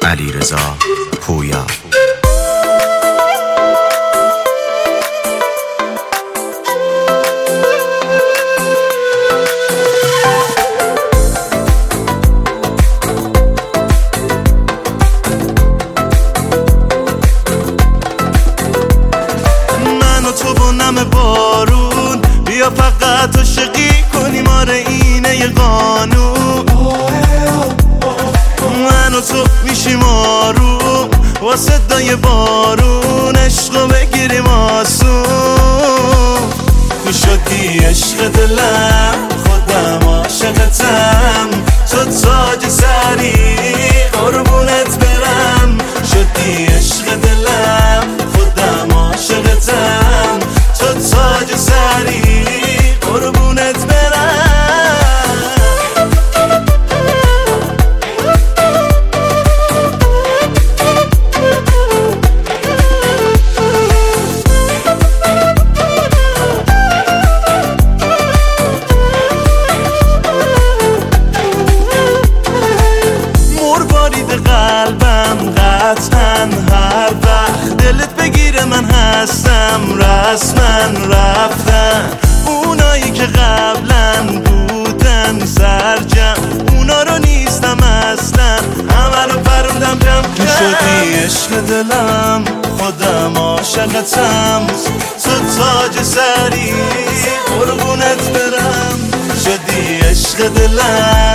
علیرضا پویا. من و تو با نم بارون بیا فقط عاشقی کنیم، آره اینه یه قانون. من و تو میشیم آروم با صدای بارون، عشقو بگیریم آسون. تو شدی عشق دلم، خودم عاشقتم، تو تاج سری قربونت برم. شدی عشق دلم، خودم عاشقتم، تو تاج سری قربونت برم. قلبم قطعا هر وقت دلت بگیره من هستم، رسما رفتن اونایی که قبلا بودن سرجم، اونا رو نیستم اصلا، همه رو پروندم جمع کم. شدی عشق دلم، خودم عاشقتم، تو تاج سری قربونت برم. شدی عشق دلم،